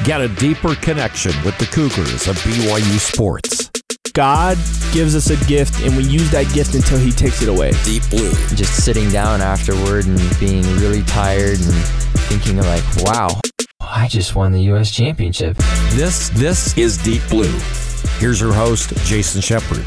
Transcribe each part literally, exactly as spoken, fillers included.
Get a deeper connection with the Cougars of B Y U sports. God gives us a gift, and we use that gift until he takes it away. Deep Blue. Just sitting down afterward and being really tired and thinking like, wow, I just won the U S championship. This, this is Deep Blue. Here's your host, Jason Shepard.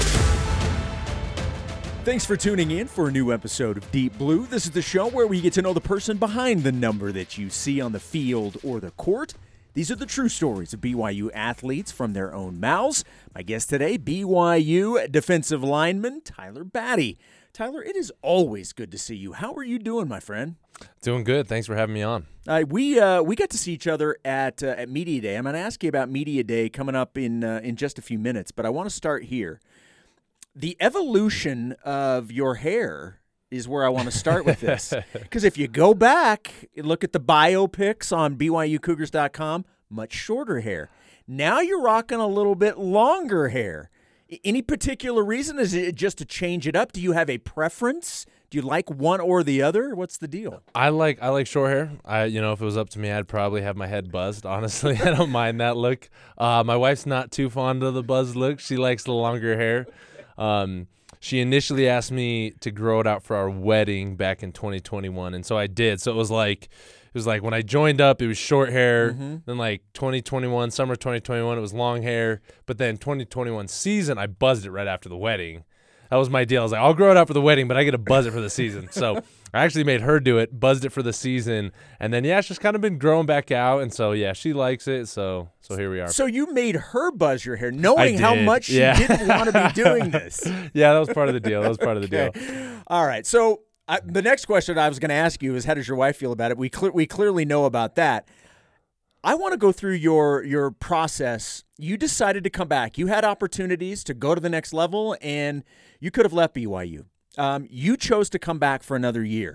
Thanks for tuning in for a new episode of Deep Blue. This is the show where we get to know the person behind the number that you see on the field or the court. These are the true stories of B Y U athletes from their own mouths. My guest today, B Y U defensive lineman Tyler Batty. Tyler, it is always good to see you. How are you doing, my friend? Doing good. Thanks for having me on. Uh, we uh, we got to see each other at uh, at Media Day. I'm going to ask you about Media Day coming up in uh, in just a few minutes, but I want to start here. The evolution of your hair is where I want to start with this. Because if you go back, look at the biopics on B Y U Cougars dot com, much shorter hair. Now you're rocking a little bit longer hair. Any particular reason? Is it just to change it up? Do you have a preference? Do you like one or the other? What's the deal? I like I like short hair. I you know if it was up to me, I'd probably have my head buzzed. Honestly, I don't mind that look. Uh, my wife's not too fond of the buzzed look. She likes the longer hair. Um, She initially asked me to grow it out for our wedding back in twenty twenty-one, and so I did. So it was like it was like when I joined up, it was short hair. Mm-hmm. Then like twenty twenty-one, summer twenty twenty-one, it was long hair. But then twenty twenty-one season, I buzzed it right after the wedding. That was my deal. I was like, I'll grow it out for the wedding, but I get to buzz it for the season. So I actually made her do it, buzzed it for the season, and then yeah, it's just kind of been growing back out. And so yeah, she likes it. So so here we are. So you made her buzz your hair, knowing how much she yeah. didn't want to be doing this. Yeah, that was part of the deal. That was part of the okay. deal. All right. So uh, the next question I was going to ask you is, how does your wife feel about it? We cle- we clearly know about that. I want to go through your your process. You decided to come back. You had opportunities to go to the next level, and you could have left B Y U. Um, you chose to come back for another year.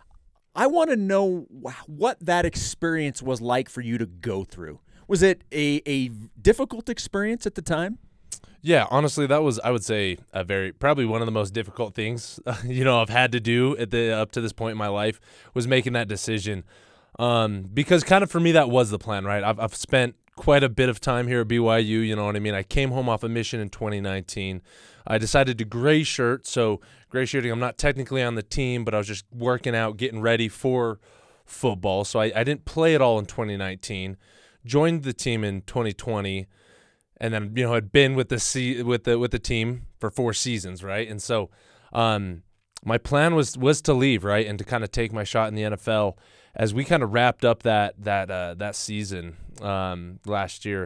I want to know what that experience was like for you to go through. Was it a, a difficult experience at the time? Yeah, honestly, that was, I would say, a very probably one of the most difficult things uh, you know I've had to do at the up to this point in my life was making that decision. Um, because kind of for me that was the plan, right? I've I've spent quite a bit of time here at B Y U, you know what I mean? I came home off a mission in twenty nineteen. I decided to gray shirt, so gray shirting, I'm not technically on the team, but I was just working out, getting ready for football. So I, I didn't play at all in twenty nineteen. Joined the team in twenty twenty, and then you know had been with the se- with the with the team for four seasons, right? And so um, my plan was was to leave, right, and to kind of take my shot in the N F L. As we kind of wrapped up that that uh, that season um, last year,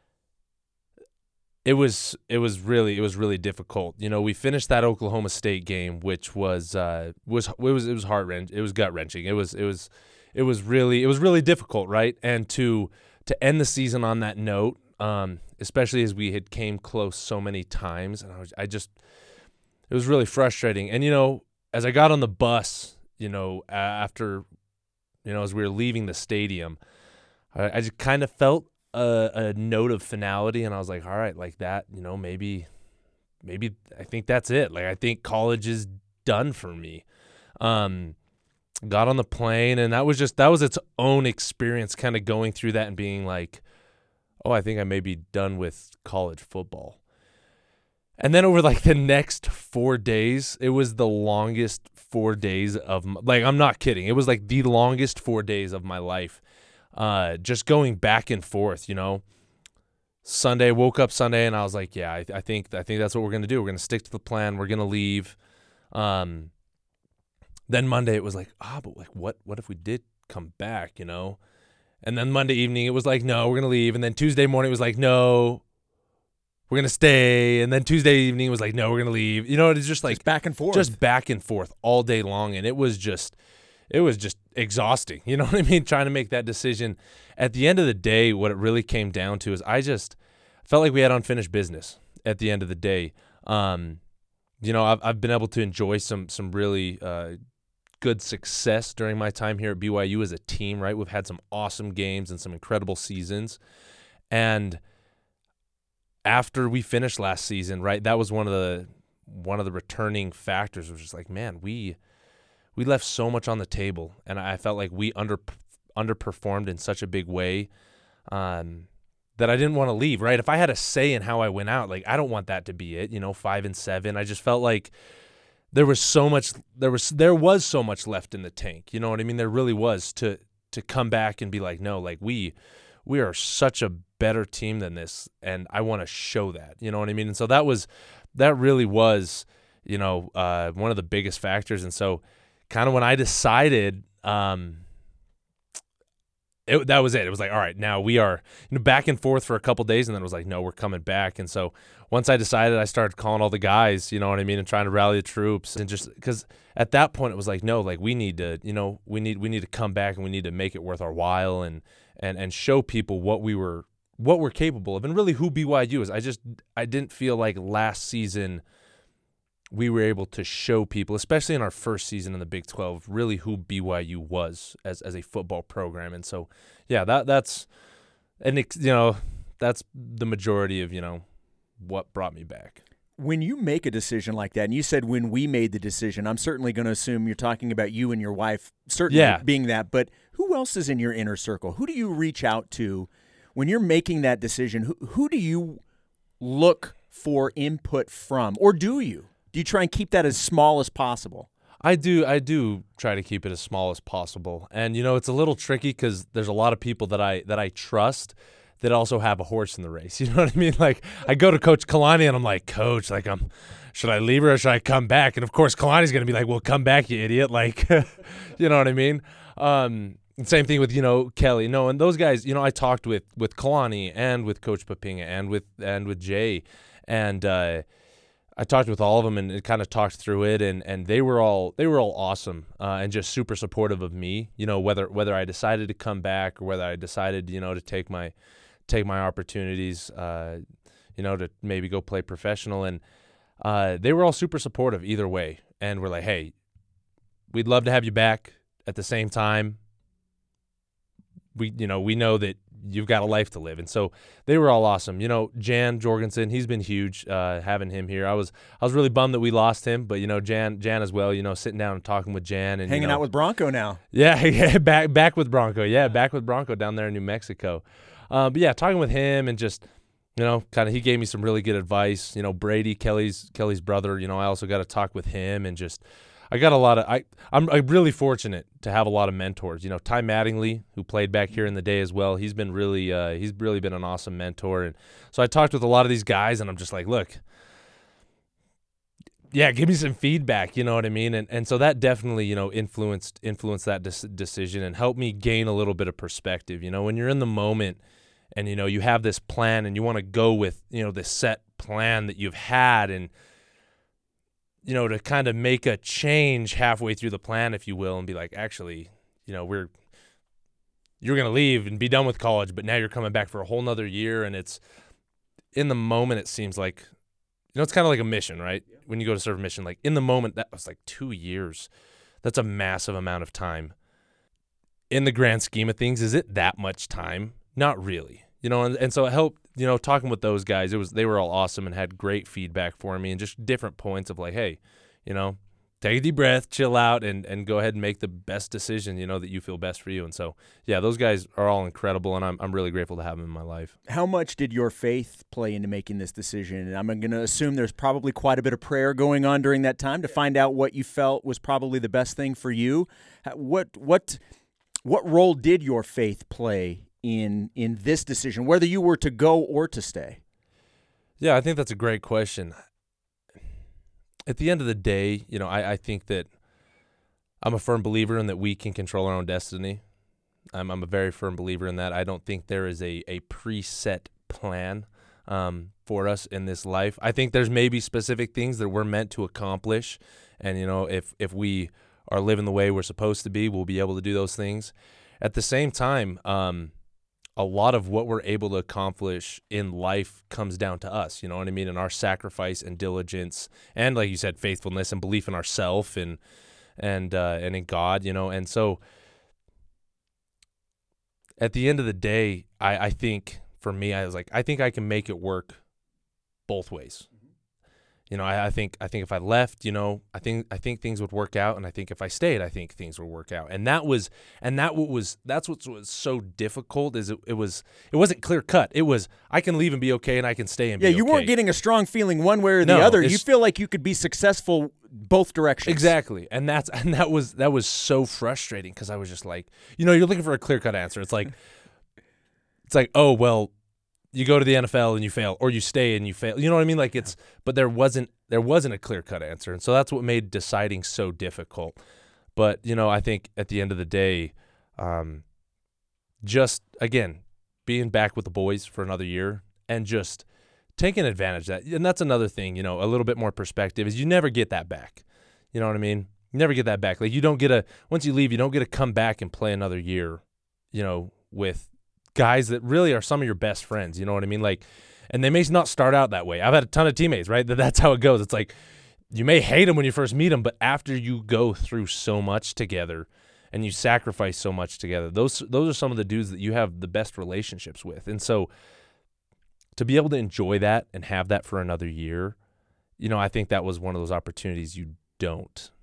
it was it was really it was really difficult. You know, we finished that Oklahoma State game, which was uh, was it was it was heart wrenching. It was gut wrenching. It was it was it was really it was really difficult, right? And to to end the season on that note, um, especially as we had came close so many times, and I was I just it was really frustrating. And you know, as I got on the bus, you know, after. You know, as we were leaving the stadium, I, I just kind of felt a, a note of finality, and I was like, all right, like that, you know, maybe, maybe I think that's it. Like, I think college is done for me. Um, got on the plane, and that was just, that was its own experience kind of going through that and being like, oh, I think I may be done with college football. And then over like the next four days, it was the longest four days of my, like, I'm not kidding. It was like the longest four days of my life. Uh, just going back and forth, you know. Sunday, woke up Sunday, and I was like, yeah, I, I think I think that's what we're gonna do. We're gonna stick to the plan. We're gonna leave. Um, then Monday, it was like, ah, but like, what? What if we did come back? You know. And then Monday evening, it was like, no, we're gonna leave. And then Tuesday morning, it was like, no. We're going to stay. And then Tuesday evening was like, no, we're going to leave. You know, it's just like just back and forth. Just back and forth all day long. And it was just, it was just exhausting. You know what I mean? Trying to make that decision. At the end of the day, what it really came down to is I just felt like we had unfinished business at the end of the day. Um, you know, I've, I've been able to enjoy some, some really uh, good success during my time here at B Y U as a team, right? We've had some awesome games and some incredible seasons. And after we finished last season, right, that was one of the one of the returning factors. Was just like, man, we we left so much on the table, and I felt like we under underperformed in such a big way. um, that I didn't want to leave, right? If I had a say in how I went out, like I don't want that to be it, you know, five and seven. I just felt like there was so much, there was, there was so much left in the tank. You know what I mean? There really was to, to come back and be like, no, like we, we are such a better team than this. And I want to show that, you know what I mean? And so that was, that really was, you know, uh, one of the biggest factors. And so kind of when I decided, um, It, that was it. It was like, all right, now we are you know, back and forth for a couple days, and then it was like, no, we're coming back. And so once I decided, I started calling all the guys, you know what I mean, and trying to rally the troops, and just because at that point it was like, no, like we need to, you know, we need we need to come back and we need to make it worth our while, and and and show people what we were what we're capable of, and really who B Y U is. I just I didn't feel like last season we were able to show people, especially in our first season in the Big twelve, really who B Y U was as as a football program. And so, yeah, that that's, and you know, that's the majority of, you know, what brought me back. When you make a decision like that, and you said when we made the decision, I'm certainly going to assume you're talking about you and your wife, certainly yeah. being that, but who else is in your inner circle? Who do you reach out to when you're making that decision? Who, who do you look for input from, or do you? Do you try and keep that as small as possible? I do. I do try to keep it as small as possible. And, you know, it's a little tricky because there's a lot of people that I that I trust that also have a horse in the race. You know what I mean? Like, I go to Coach Kalani and I'm like, Coach, like, I'm, should I leave her or should I come back? And, of course, Kalani's going to be like, well, come back, you idiot. Like, you know what I mean? Um, same thing with, you know, Kelly. No, and those guys, you know, I talked with with Kalani and with Coach Papinga and with, and with Jay. And, uh I talked with all of them and kind of talked through it, and, and they were all they were all awesome uh, and just super supportive of me. You know, whether whether I decided to come back or whether I decided, you know, to take my take my opportunities, uh, you know, to maybe go play professional, and uh, they were all super supportive either way. And we're like, hey, we'd love to have you back. At the same time, we you know we know that you've got a life to live. And so they were all awesome. You know, Jan Jorgensen, he's been huge uh, having him here. I was I was really bummed that we lost him, but, you know, Jan Jan as well, you know, sitting down and talking with Jan. and Hanging you know, out with Bronco now. Yeah, yeah, back back with Bronco. Yeah, back with Bronco down there in New Mexico. Uh, but, yeah, talking with him and just, you know, kind of he gave me some really good advice. You know, Brady, Kelly's Kelly's brother, you know, I also got to talk with him and just – I got a lot of I, I'm, I'm really fortunate to have a lot of mentors. You know, Ty Mattingly, who played back here in the day as well, he's been really uh, he's really been an awesome mentor. And so I talked with a lot of these guys, and I'm just like, look, yeah, give me some feedback. You know what I mean? And and so that definitely, you know, influenced influenced that des- decision and helped me gain a little bit of perspective. You know, when you're in the moment and, you know, you have this plan and you want to go with, you know, this set plan that you've had, and you know, to kind of make a change halfway through the plan, if you will, and be like, actually, you know, we're, you're going to leave and be done with college, but now you're coming back for a whole nother year. And it's, in the moment, it seems like, you know, it's kind of like a mission, right? Yeah. When you go to serve a mission, like in the moment, that was like two years. That's a massive amount of time. In the grand scheme of things, is it that much time? Not really. You know, and, and so it helped, you know, talking with those guys, it was they were all awesome and had great feedback for me and just different points of like, hey, you know, take a deep breath, chill out, and, and go ahead and make the best decision, you know, that you feel best for you. And so, yeah, those guys are all incredible, and I'm I'm really grateful to have them in my life. How much did your faith play into making this decision? And I'm going to assume there's probably quite a bit of prayer going on during that time to find out what you felt was probably the best thing for you. What what what role did your faith play in in this decision, whether you were to go or to stay? Yeah, I think that's a great question. At the end of the day, you know, I, I think that I'm a firm believer in that we can control our own destiny. I'm, I'm a very firm believer in that. I don't think there is a, a preset plan um, for us in this life. I think there's maybe specific things that we're meant to accomplish, and, you know, if if we are living the way we're supposed to be, we'll be able to do those things. At the same time, um, a lot of what we're able to accomplish in life comes down to us, you know what I mean? And our sacrifice and diligence and, like you said, faithfulness and belief in ourselves and and uh, and in God, you know. And so at the end of the day, I, I think for me, I was like, I think I can make it work both ways. Mm-hmm. You know, I, I think I think if I left, you know, I think I think things would work out, and I think if I stayed, I think things would work out. And that was and that what was that's what was so difficult is it, it was it wasn't clear cut. It was I can leave and be okay, and I can stay and yeah, be you okay. weren't getting a strong feeling one way or the No, other. You it's- feel like you could be successful both directions. Exactly, and that's and that was that was so frustrating because I was just like, you know, you're looking for a clear cut answer. It's like, it's like, oh well, you go to the N F L and you fail, or you stay and you fail. You know what I mean? Like it's, but there wasn't there wasn't a clear cut answer, and so that's what made deciding so difficult. But you know, I think at the end of the day, um, just again being back with the boys for another year and just taking advantage of that. And that's another thing, you know, a little bit more perspective is you never get that back. You know what I mean? You never get that back. Like you don't get a, once you leave, you don't get to come back and play another year, you know, with guys that really are some of your best friends. You know what I mean? Like, and they may not start out that way. I've had a ton of teammates, right? That That's how it goes. It's like, you may hate them when you first meet them, but after you go through so much together and you sacrifice so much together, those, those are some of the dudes that you have the best relationships with. And so, to be able to enjoy that and have that for another year, you know, I think that was one of those opportunities you don't.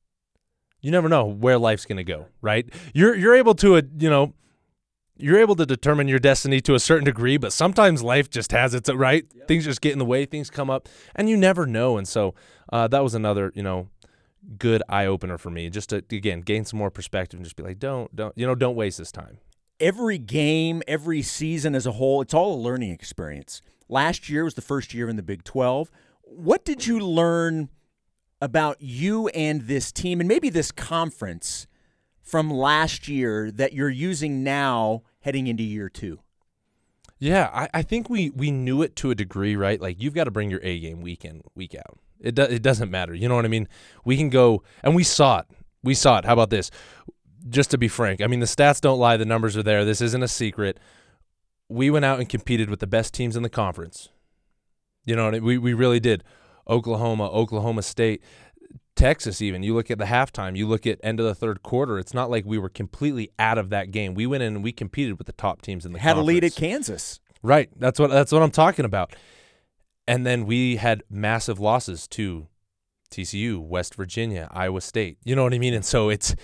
You never know where life's going to go, right? You're you're able to, uh, you know, you're able to determine your destiny to a certain degree, but sometimes life just has its, right? Yep. Things just get in the way, things come up, and you never know. And so uh, that was another, you know, good eye-opener for me, just to, again, gain some more perspective and just be like, don't, don't, you know, don't waste this time. Every game, every season as a whole, it's all a learning experience. Last year was the first year in the Big twelve. What did you learn about you and this team and maybe this conference from last year that you're using now heading into year two? Yeah, I, I think we we knew it to a degree, right? Like you've got to bring your A game week in, week out. It, do, it doesn't matter. You know what I mean? We can go, and we saw it. We saw it. How about this? Just to be frank, I mean, the stats don't lie. The numbers are there. This isn't a secret. We went out and competed with the best teams in the conference. You know, we we really did. Oklahoma, Oklahoma State, Texas even. You look at the halftime. You look at end of the third quarter. It's not like we were completely out of that game. We went in and we competed with the top teams in the Had conference. a lead at Kansas. Right. That's what that's what I'm talking about. And then we had massive losses to T C U, West Virginia, Iowa State. You know what I mean? And so it's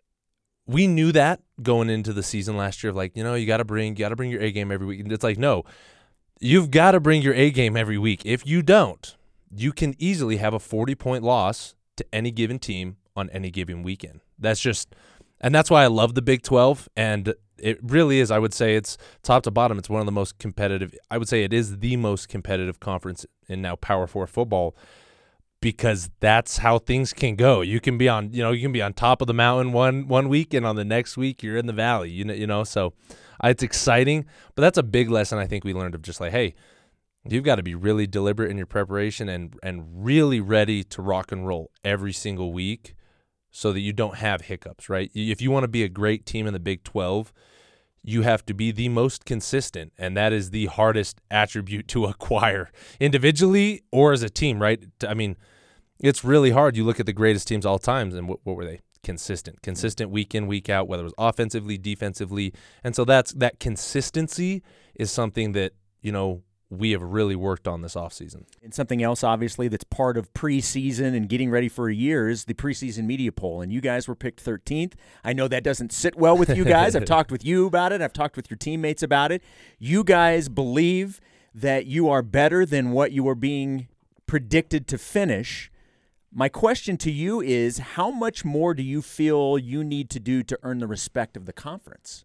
we knew that going into the season last year of like, you know, you got to bring you got to bring your A game every week. And it's like, no, you've got to bring your A game every week. If you don't, you can easily have a forty-point loss to any given team on any given weekend. That's just – and that's why I love the Big twelve, and it really is, I would say it's top to bottom. It's one of the most competitive – I would say it is the most competitive conference in now Power Four football because that's how things can go. You can be on – you know, you can be on top of the mountain one one week, and on the next week you're in the valley, you know, you know. So uh, it's exciting, but that's a big lesson I think we learned of just like, hey – you've got to be really deliberate in your preparation and and really ready to rock and roll every single week so that you don't have hiccups, right? If you want to be a great team in the Big twelve, you have to be the most consistent, and that is the hardest attribute to acquire individually or as a team, right? I mean, it's really hard. You look at the greatest teams all times, and what, what were they? Consistent. Consistent week in, week out, whether it was offensively, defensively. And so that's that consistency is something that, you know, we have really worked on this offseason. And something else, obviously, that's part of preseason and getting ready for a year is the preseason media poll. And you guys were picked thirteenth. I know that doesn't sit well with you guys. I've talked with you about it. I've talked with your teammates about it. You guys believe that you are better than what you are being predicted to finish. My question to you is, how much more do you feel you need to do to earn the respect of the conference?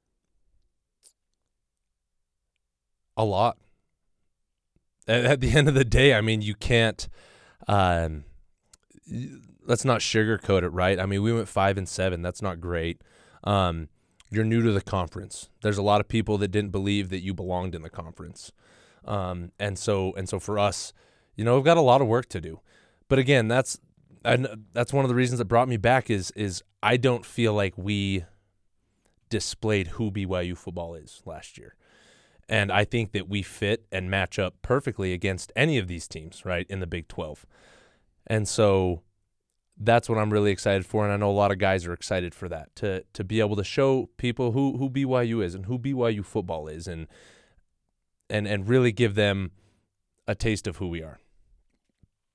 A lot. At the end of the day, I mean, you can't um, – let's not sugarcoat it, right? I mean, we went five and seven. That's not great. Um, you're new to the conference. There's a lot of people that didn't believe that you belonged in the conference. Um, and so and so for us, you know, we've got a lot of work to do. But again, that's and that's one of the reasons that brought me back is is I don't feel like we displayed who B Y U football is last year. And I think that we fit and match up perfectly against any of these teams, right, in the Big twelve. And so that's what I'm really excited for, and I know a lot of guys are excited for that, to to be able to show people who, who B Y U is and who B Y U football is and and and really give them a taste of who we are.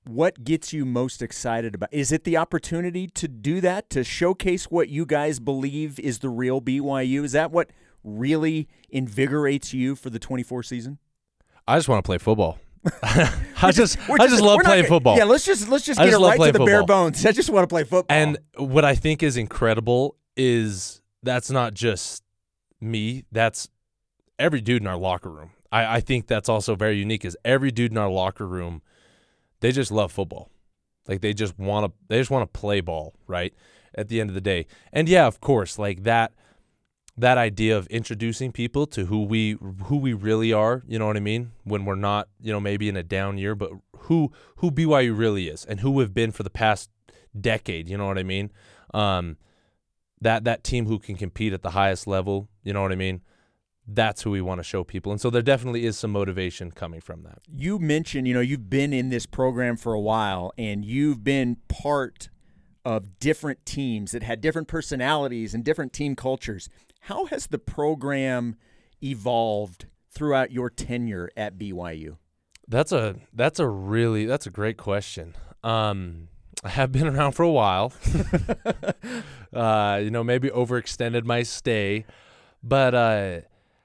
what gets you most excited about? Is it the opportunity to do that, to showcase what you guys believe is the real B Y U? Is that what really invigorates you for the twenty-four season? I just want to play football. I just, I just, just love playing gonna, football. Yeah, let's just let's just I get just it right to the football. bare bones. I just want to play football. And what I think is incredible is that's not just me. That's every dude in our locker room. I, I think that's also very unique. Is every dude in our locker room, they just love football. Like they just want to, they just want to play ball. Right at the end of the day, and yeah, of course, like that. That idea of introducing people to who we who we really are, you know what I mean? When we're not, you know, maybe in a down year, but who who B Y U really is and who we've been for the past decade, you know what I mean? Um, that that team who can compete at the highest level, you know what I mean? That's who we want to show people. And so there definitely is some motivation coming from that. You mentioned, you know, you've been in this program for a while and you've been part of different teams that had different personalities and different team cultures. How has the program evolved throughout your tenure at B Y U? That's a that's a really that's a great question. Um, I have been around for a while. uh, you know, maybe overextended my stay, but uh,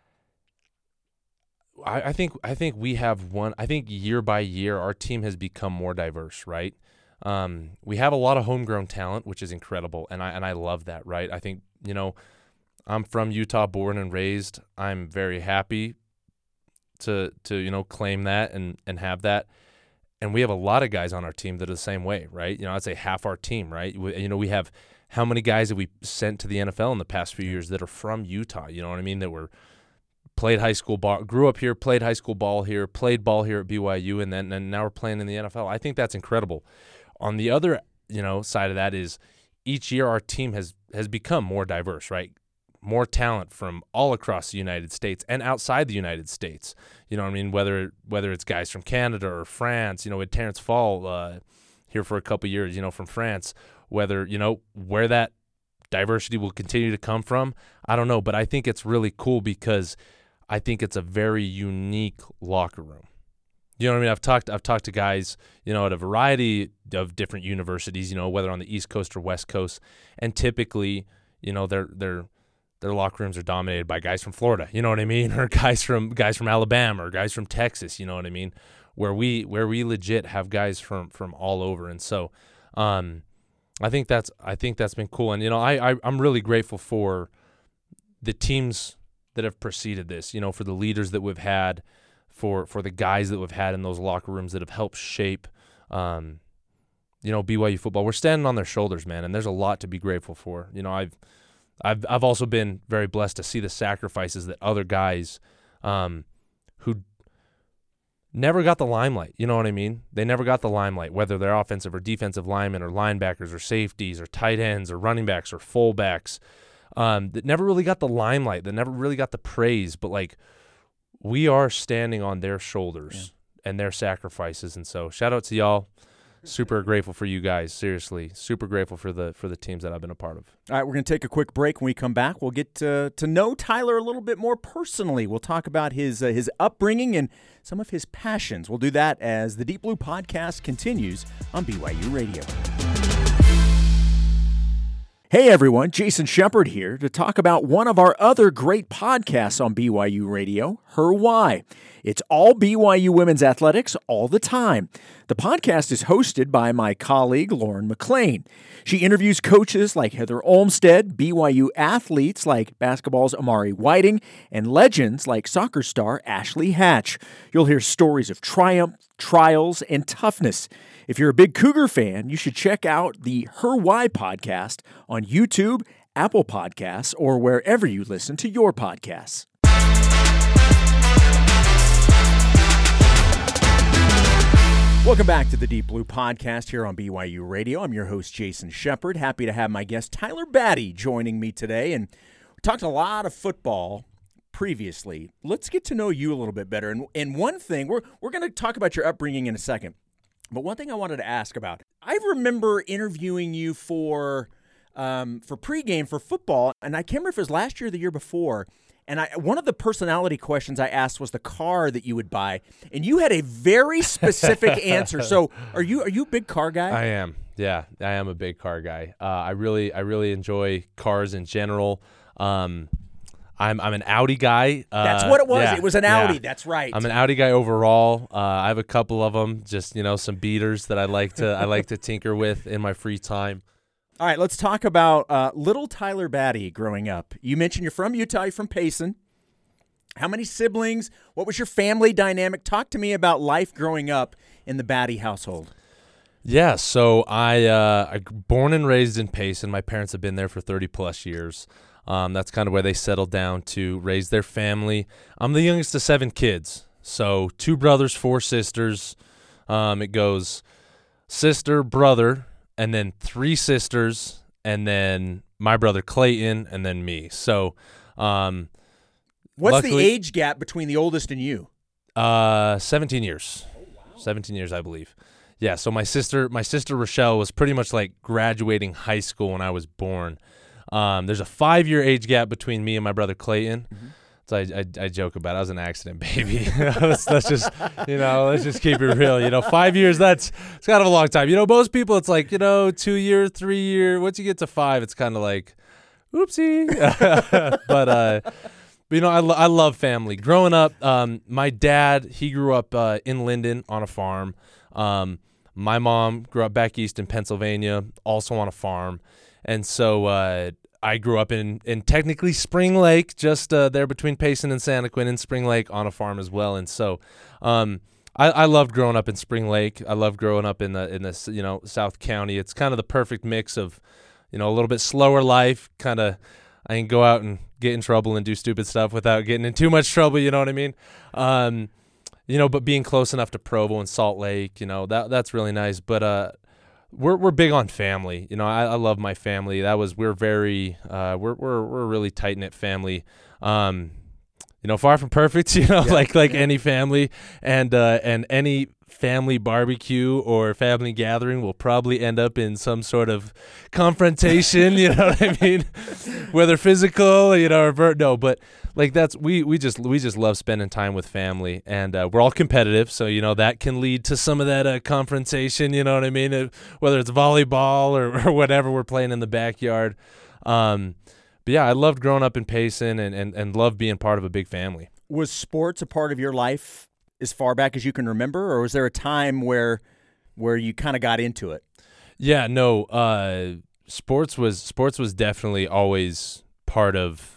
I, I think I think we have one. I think year by year, our team has become more diverse. Right. Um, we have a lot of homegrown talent, which is incredible, and I and I love that. Right. I think you know. I'm from Utah, born and raised. I'm very happy to to you know claim that and and have that. And we have a lot of guys on our team that are the same way, right? You know, I'd say half our team, right? We, you know, we have how many guys that we sent to the N F L in the past few years that are from Utah? You know what I mean? That were played high school ball, grew up here, played high school ball here, played ball here at B Y U, and then and now we're playing in the N F L. I think that's incredible. On the other, you know, side of that is each year our team has has become more diverse, right? More talent from all across the United States and outside the United States. You know what I mean? Whether whether it's guys from Canada or France, you know, with Terrence Fall uh, here for a couple of years, you know, from France, whether, you know, where that diversity will continue to come from, I don't know. But I think it's really cool because I think it's a very unique locker room. You know what I mean? I've talked I've talked to guys, you know, at a variety of different universities, you know, whether on the East Coast or West Coast, and typically, you know, they're they're their locker rooms are dominated by guys from Florida, you know what I mean, or guys from guys from Alabama or guys from Texas, you know what I mean, where we where we legit have guys from from all over. And so, um, I think that's I think that's been cool. And you know, I, I I'm really grateful for the teams that have preceded this. You know, for the leaders that we've had, for for the guys that we've had in those locker rooms that have helped shape, um, you know, B Y U football. We're standing on their shoulders, man, and there's a lot to be grateful for. You know, I've I've I've also been very blessed to see the sacrifices that other guys um, who never got the limelight, you know what I mean? They never got the limelight, whether they're offensive or defensive linemen or linebackers or safeties or tight ends or running backs or fullbacks, um, that never really got the limelight, that never really got the praise. But, like, we are standing on their shoulders yeah. and their sacrifices. And so shout out to y'all. Super grateful for you guys. Seriously, super grateful for the for the teams that I've been a part of. All right, we're going to take a quick break. When we come back, we'll get to, to know Tyler a little bit more personally. We'll talk about his uh, his upbringing and some of his passions. We'll do that as the Deep Blue Podcast continues on B Y U Radio. Hey everyone, Jason Shepard here to talk about one of our other great podcasts on B Y U Radio, Her Why. It's all B Y U women's athletics all the time. The podcast is hosted by my colleague, Lauren McLean. She interviews coaches like Heather Olmstead, B Y U athletes like basketball's Amari Whiting, and legends like soccer star Ashley Hatch. You'll hear stories of triumph, trials, and toughness. If you're a big Cougar fan, you should check out the Her Why podcast on YouTube, Apple Podcasts, or wherever you listen to your podcasts. Welcome back to the Deep Blue Podcast here on B Y U Radio. I'm your host, Jason Shepard. Happy to have my guest, Tyler Batty, joining me today. And we talked a lot of football previously. Let's get to know you a little bit better. And, and one thing, we're, we're going to talk about your upbringing in a second. But one thing I wanted to ask about, I remember interviewing you for um, for pregame for football, and I can't remember if it was last year or the year before, And I, one of the personality questions I asked was the car that you would buy, and you had a very specific answer. So, are you are you a big car guy? I am. Yeah, I am a big car guy. Uh, I really I really enjoy cars in general. Um, I'm I'm an Audi guy. Uh, That's what it was. Yeah, it was an Audi. Yeah. That's right. I'm an Audi guy overall. Uh, I have a couple of them, just you know, some beaters that I like to I like to tinker with in my free time. All right, let's talk about uh, little Tyler Batty growing up. You mentioned you're from Utah. You're from Payson. How many siblings? What was your family dynamic? Talk to me about life growing up in the Batty household. Yeah, so I uh, I born and raised in Payson. My parents have been there for thirty plus years. Um, that's kind of where they settled down to raise their family. I'm the youngest of seven kids, so two brothers, four sisters. Um, it goes sister, brother, and then three sisters, and then my brother Clayton, and then me. So, um, what's luckily, the age gap between the oldest and you? Uh, seventeen years. Oh, wow. seventeen years, I believe. Yeah. So my sister, my sister Rochelle, was pretty much like graduating high school when I was born. Um, there's a five-year age gap between me and my brother Clayton. Mm-hmm. So I, I I joke about it. I was an accident baby. let's, let's just you know let's just keep it real. You know, five years that's it's kind of a long time. You know, most people it's like you know two year, three year. Once you get to five, it's kind of like, oopsie. but uh, but you know, I lo- I love family. Growing up, um, my dad he grew up uh, in Linden on a farm. Um, my mom grew up back east in Pennsylvania, also on a farm, and so. Uh, I grew up in, in technically Spring Lake, just uh, there between Payson and Santaquin, and Spring Lake on a farm as well. And so, um, I, I loved growing up in Spring Lake. I loved growing up in the in this you know South County. It's kind of the perfect mix of, you know, a little bit slower life. Kind of, I can go out and get in trouble and do stupid stuff without getting in too much trouble. You know what I mean? Um, you know, but being close enough to Provo and Salt Lake, you know, that that's really nice. But uh. We're we're big on family, you know. I, I love my family. That was we're very uh, we're we're we're a really tight knit family. Um, you know, far from perfect, you know, yeah, like like yeah. any family, and uh, and any family barbecue or family gathering will probably end up in some sort of confrontation. You know what I mean? Whether physical, you know, or ver- no, but. Like that's we we just we just love spending time with family, and uh, we're all competitive, so you know that can lead to some of that uh, confrontation. You know what I mean? Uh, whether it's volleyball or, or whatever we're playing in the backyard. Um, but yeah, I loved growing up in Payson, and and and loved being part of a big family. Was sports a part of your life as far back as you can remember, or was there a time where where you kind of got into it? Yeah, no. Uh, sports was sports was definitely always part of.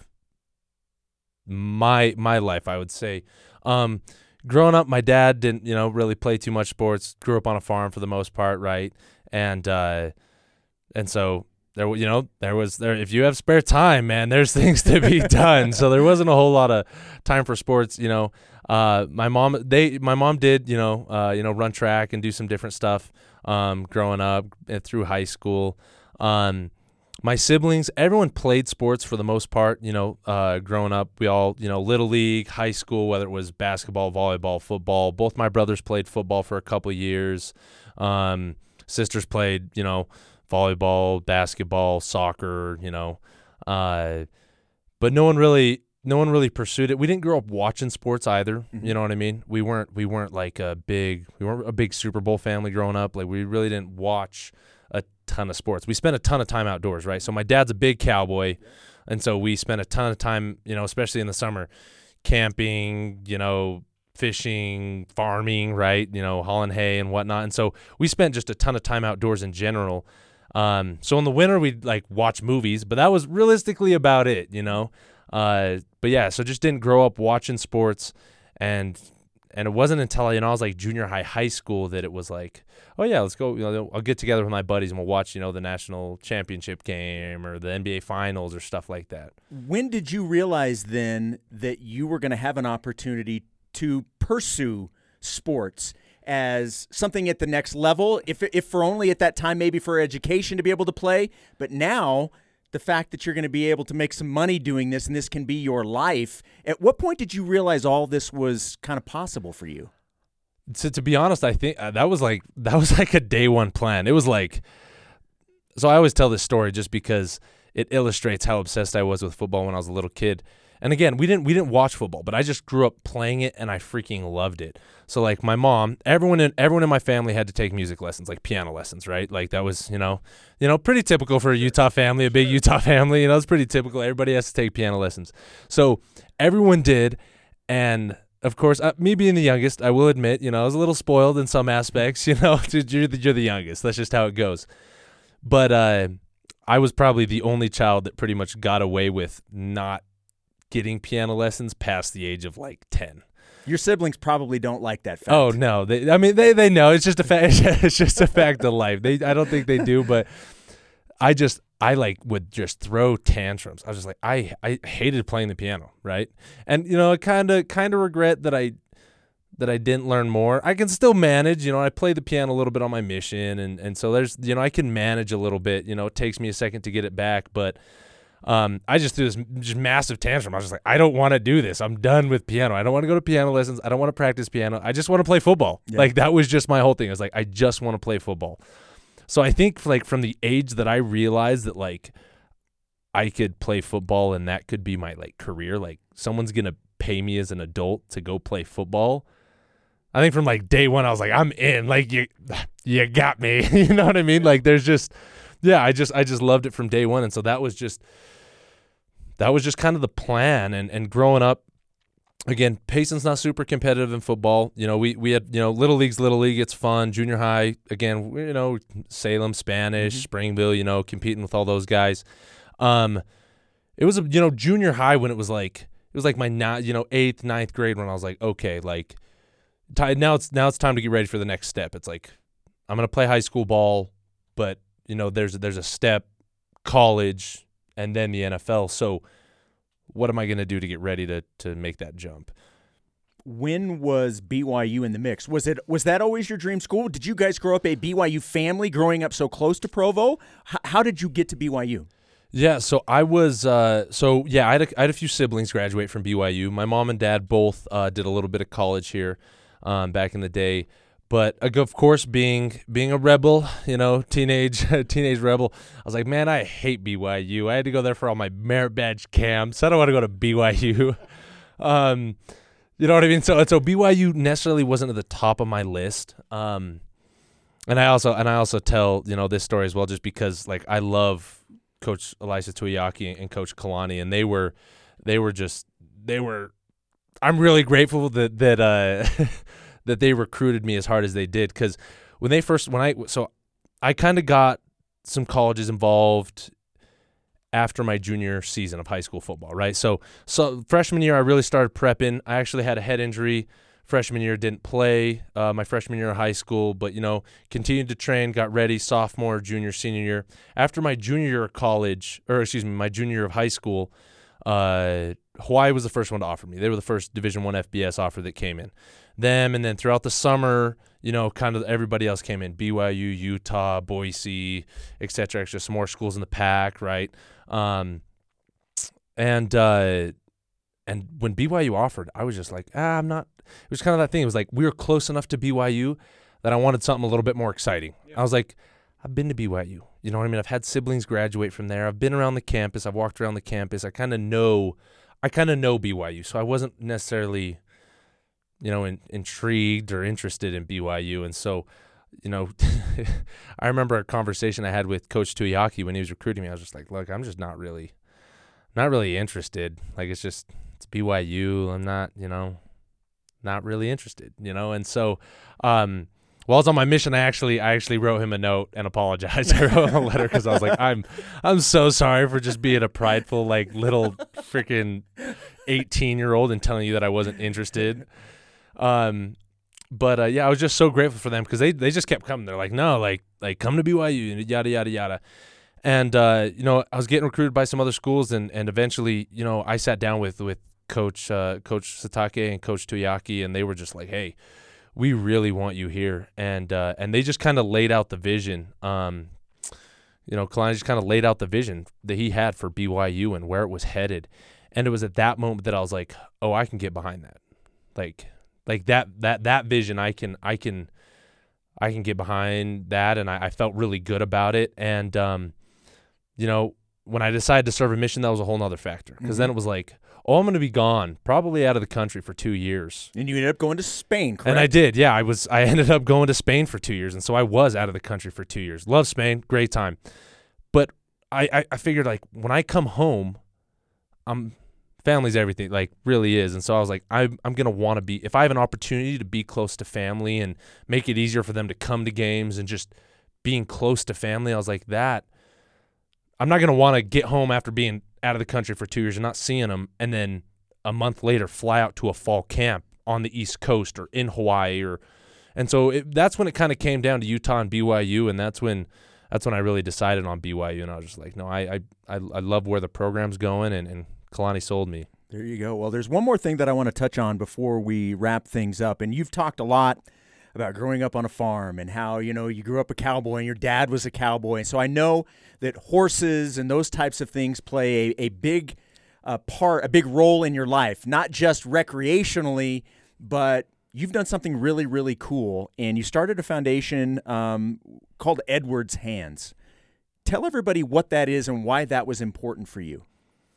my my life, I would say. Um, growing up, my dad didn't, you know, really play too much sports. Grew up on a farm for the most part, right? And uh, and so there, you know, there was there. If you have spare time, man, there's things to be done. So there wasn't a whole lot of time for sports. You know, uh, my mom, they, my mom did, you know, uh, you know, run track and do some different stuff. Um, growing up and through high school. Um. My siblings, everyone played sports for the most part, you know, uh, growing up. We all, you know, Little League, high school, whether it was basketball, volleyball, football. Both my brothers played football for a couple of years. Um, sisters played, you know, volleyball, basketball, soccer, you know. Uh, but no one really no one really pursued it. We didn't grow up watching sports either, mm-hmm. you know what I mean? We weren't we weren't like a big we weren't a big Super Bowl family growing up. Like we really didn't watch a ton of sports. We spent a ton of time outdoors, right? So my dad's a big cowboy, and so we spent a ton of time, you know, especially in the summer, camping, you know, fishing, farming, right? You know, hauling hay and whatnot. And so we spent just a ton of time outdoors in general. Um, so in the winter we'd like watch movies, but that was realistically about it, you know. Uh, but yeah, so just didn't grow up watching sports, and and it wasn't until you know I was like junior high, high school that it was like, oh yeah, let's go. You know, I'll get together with my buddies and we'll watch, you know, the national championship game or the N B A finals or stuff like that. When did you realize then that you were going to have an opportunity to pursue sports as something at the next level? If if for only at that time, maybe for education to be able to play, but now the fact that you're going to be able to make some money doing this and this can be your life. At what point did you realize all this was kind of possible for you? So to be honest, I think uh, that was like that was like a day one plan. It was like, so I always tell this story just because it illustrates how obsessed I was with football when I was a little kid. And again, we didn't we didn't watch football, but I just grew up playing it, and I freaking loved it. So like my mom, everyone in everyone in my family had to take music lessons, like piano lessons, right? Like that was, you know, you know, pretty typical for a Utah family, a big Utah family. You know, it's pretty typical. Everybody has to take piano lessons. So everyone did, and of course, uh, me being the youngest, I will admit, you know, I was a little spoiled in some aspects. You know, you're the, you're the youngest. That's just how it goes. But uh, I was probably the only child that pretty much got away with not getting piano lessons past the age of like ten. Your siblings probably don't like that fact. Oh no, they, I mean they they know it's just a fact. It's just a fact of life. They I don't think they do, but I just I like would just throw tantrums. I was just like I I hated playing the piano, right? And you know, I kind of kind of regret that I that I didn't learn more. I can still manage, you know. I play the piano a little bit on my mission, and and so there's you know I can manage a little bit. You know, it takes me a second to get it back, but. Um, I just threw this just massive tantrum. I was just like, I don't want to do this. I'm done with piano. I don't want to go to piano lessons. I don't want to practice piano. I just want to play football. Yeah. Like that was just my whole thing. I was like, I just want to play football. So I think like from the age that I realized that like I could play football and that could be my like career, like someone's going to pay me as an adult to go play football. I think from like day one, I was like, I'm in. Like you, you got me. You know what I mean? Like there's just, yeah, I just I just loved it from day one, and so that was just. That was just kind of the plan, and, and growing up, again, Payson's not super competitive in football. You know, we, we had, you know, Little League's Little League, it's fun. Junior high, again, you know, Salem, Spanish, mm-hmm. Springville, you know, competing with all those guys. Um, it was, a, you know, junior high when it was like, it was like my, you know, eighth, ninth grade when I was like, okay, like, t- now it's now it's time to get ready for the next step. It's like, I'm going to play high school ball, but, you know, there's there's a step, college, and then the N F L. So what am I going to do to get ready to to make that jump? When was B Y U in the mix? Was it was that always your dream school? Did you guys grow up a B Y U family growing up so close to Provo? H- how did you get to B Y U? Yeah, so I was uh, – so, yeah, I had, a, I had a few siblings graduate from B Y U. My mom and dad both uh, did a little bit of college here um, back in the day. But of course, being being a rebel, you know, teenage teenage rebel, I was like, man, I hate B Y U. I had to go there for all my merit badge camps. I don't want to go to B Y U. um, you know what I mean? So so B Y U necessarily wasn't at the top of my list. Um, and I also and I also tell you know this story as well, just because like I love Coach Elisa Tuiaki and Coach Kalani, and they were they were just they were. I'm really grateful that that. Uh, that they recruited me as hard as they did, because when they first when I so I kind of got some colleges involved after my junior season of high school football, right? So so freshman year I really started prepping. I actually had a head injury freshman year, didn't play uh, my freshman year of high school, but you know continued to train, got ready sophomore, junior, senior year. After my junior year of college, or excuse me, my junior year of high school, uh, Hawaii was the first one to offer me. They were the first Division One F B S offer that came in. Them, and then throughout the summer, you know, kind of everybody else came in, B Y U, Utah, Boise, et cetera, extra, some more schools in the pack, right? Um, and uh, and when B Y U offered, I was just like, ah, I'm not. It was kind of that thing. It was like we were close enough to B Y U that I wanted something a little bit more exciting. Yeah. I was like, I've been to B Y U. You know what I mean? I've had siblings graduate from there. I've been around the campus. I've walked around the campus. I kind of know, I kind of know B Y U. So I wasn't necessarily, you know, in, intrigued or interested in B Y U. And so, you know, I remember a conversation I had with Coach Tuiaki when he was recruiting me. I was just like, look, I'm just not really, not really interested. Like, it's just, it's B Y U. I'm not, you know, not really interested, you know? And so, um, while I was on my mission, I actually, I actually wrote him a note and apologized. I wrote a letter because I was like, I'm, I'm so sorry for just being a prideful, like, little freaking eighteen-year-old and telling you that I wasn't interested. Um, but uh, yeah, I was just so grateful for them because they, they just kept coming. They're like, no, like, like come to B Y U, yada yada yada. And uh, you know, I was getting recruited by some other schools, and, and eventually, you know, I sat down with with Coach uh, Coach Satake and Coach Tuiaki, and they were just like, hey, we really want you here, and uh, and they just kind of laid out the vision. Um, you know, Kalani just kind of laid out the vision that he had for B Y U and where it was headed, and it was at that moment that I was like, oh, I can get behind that, like. Like that, that, that vision, I can, I can, I can get behind that, and I, I felt really good about it. And, um, you know, when I decided to serve a mission, that was a whole nother factor, because mm-hmm. then it was like, oh, I'm going to be gone, probably out of the country for two years. And you ended up going to Spain, correct? And I did, yeah. I was. I ended up going to Spain for two years, and so I was out of the country for two years. Love Spain, great time. But I, I, I figured, like, when I come home, I'm family's everything, like, really is. And so I was like, I'm, I'm going to want to be, if I have an opportunity to be close to family and make it easier for them to come to games and just being close to family, I was like, that, I'm not going to want to get home after being out of the country for two years and not seeing them, and then a month later fly out to a fall camp on the East Coast or in Hawaii. or, And so it, that's when it kind of came down to Utah and B Y U, and that's when that's when I really decided on B Y U, and I was just like, no, I I, I, I love where the program's going, and, and Kalani sold me. There you go. Well, there's one more thing that I want to touch on before we wrap things up. And you've talked a lot about growing up on a farm and how, you know, you grew up a cowboy and your dad was a cowboy. And so I know that horses and those types of things play a, a big uh, part, a big role in your life, not just recreationally, but you've done something really, really cool. And you started a foundation um, called Edwards Hands. Tell everybody what that is and why that was important for you.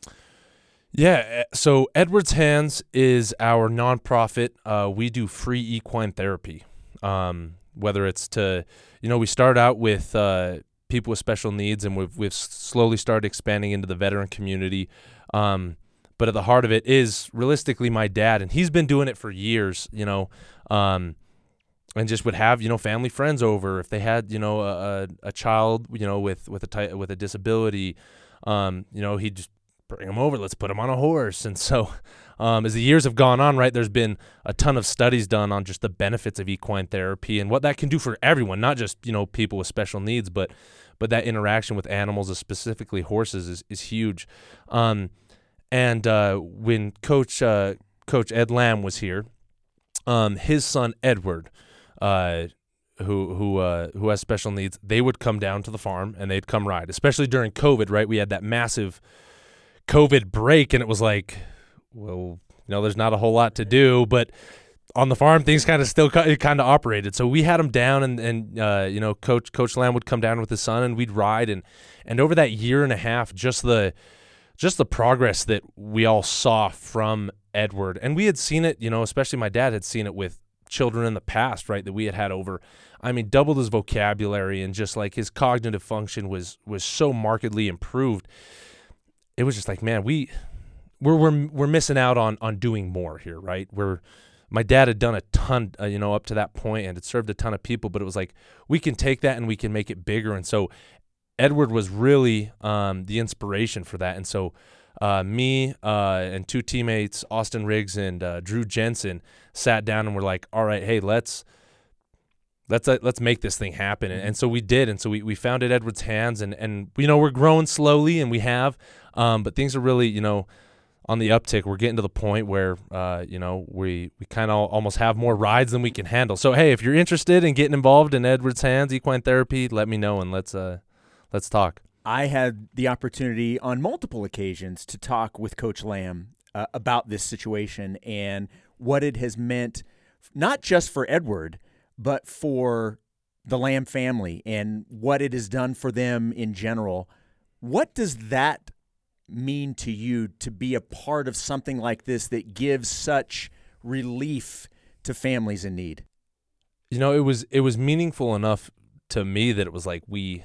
Yeah, so Edwards Hands is our nonprofit. Uh, we do free equine therapy, um, whether it's to, you know, we start out with uh, people with special needs, and we've we've slowly started expanding into the veteran community. Um, but at the heart of it is realistically my dad, and he's been doing it for years, you know, um, and just would have, you know, family friends over if they had, you know, a, a child, you know, with with a ty- with a disability, um, you know, he'd just bring them over, let's put them on a horse. And so um, as the years have gone on, right, there's been a ton of studies done on just the benefits of equine therapy and what that can do for everyone, not just, you know, people with special needs, but but that interaction with animals, specifically horses, is, is huge. Um, and uh, when Coach uh, Coach Ed Lamb was here, um, his son Edward, uh, who who uh, who has special needs, they would come down to the farm and they'd come ride, especially during COVID, right? We had that massive COVID break, and it was like, well, you know, there's not a whole lot to do, but on the farm things kind of still kind of operated. So we had him down, and and uh, you know, Coach Coach Lamb would come down with his son, and we'd ride, and and over that year and a half, just the just the progress that we all saw from Edward, and we had seen it, you know, especially my dad had seen it with children in the past, right, that we had had over. I mean, doubled his vocabulary, and just like his cognitive function was was so markedly improved. It was just like, man, we we're we're we're missing out on on doing more here, right? We're my dad had done a ton, uh, you know, up to that point, and it served a ton of people, but it was like we can take that and we can make it bigger. And so Edward was really um, the inspiration for that. And so uh, me uh, and two teammates, Austin Riggs and uh, Drew Jensen, sat down and were like, all right, hey, let's let's uh, let's make this thing happen. And, and so we did. And so we, we founded Edwards Hands, and and you know, we're growing slowly, and we have. Um, but things are really, you know, on the uptick. We're getting to the point where, uh, you know, we, we kind of almost have more rides than we can handle. So, hey, if you're interested in getting involved in Edwards Hands Equine Therapy, let me know, and let's uh, let's talk. I had the opportunity on multiple occasions to talk with Coach Lamb uh, about this situation and what it has meant, not just for Edward, but for the Lamb family and what it has done for them in general. What does that mean to you to be a part of something like this that gives such relief to families in need? You know, it was it was meaningful enough to me that it was like we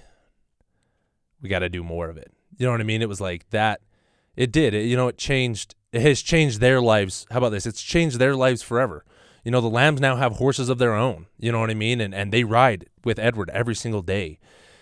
we got to do more of it. You know what I mean? It was like that. It did. It, you know, it changed. It has changed their lives. How about this? It's changed their lives forever. You know, the Lambs now have horses of their own. You know what I mean? And and they ride with Edward every single day.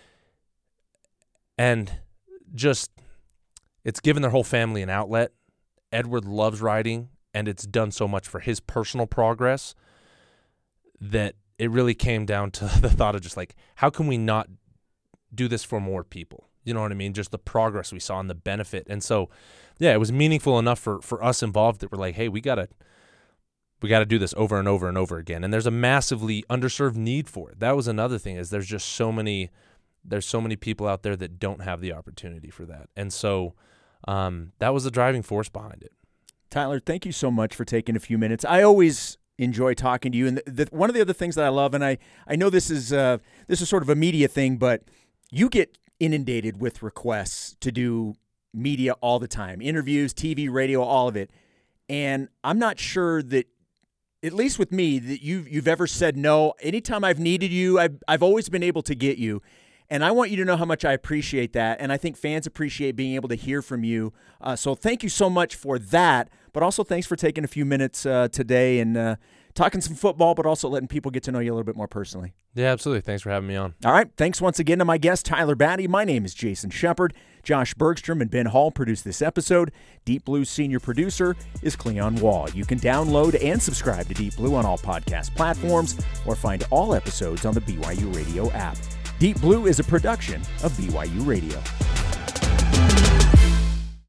And just, it's given their whole family an outlet. Edward loves riding, and it's done so much for his personal progress that it really came down to the thought of just like, how can we not do this for more people? You know what I mean? Just the progress we saw and the benefit. And so, yeah, it was meaningful enough for, for us involved that we're like, hey, we got to we got to do this over and over and over again. And there's a massively underserved need for it. That was another thing, is there's just so many there's so many people out there that don't have the opportunity for that. And so um, that was the driving force behind it. Tyler, thank you so much for taking a few minutes. I always enjoy talking to you. And the, the, one of the other things that I love, and I, I know this is uh, this is sort of a media thing, but you get inundated with requests to do media all the time, interviews, T V, radio, all of it. And I'm not sure that, at least with me, that you've, you've ever said no. Anytime I've needed you, I've, I've always been able to get you. And I want you to know how much I appreciate that. And I think fans appreciate being able to hear from you. Uh, so thank you so much for that. But also thanks for taking a few minutes uh, today and uh, talking some football, but also letting people get to know you a little bit more personally. Yeah, absolutely. Thanks for having me on. All right. Thanks once again to my guest, Tyler Batty. My name is Jason Shepard. Josh Bergstrom and Ben Hall produced this episode. Deep Blue's senior producer is Cleon Wall. You can download and subscribe to Deep Blue on all podcast platforms or find all episodes on the B Y U Radio app. Deep Blue is a production of B Y U Radio.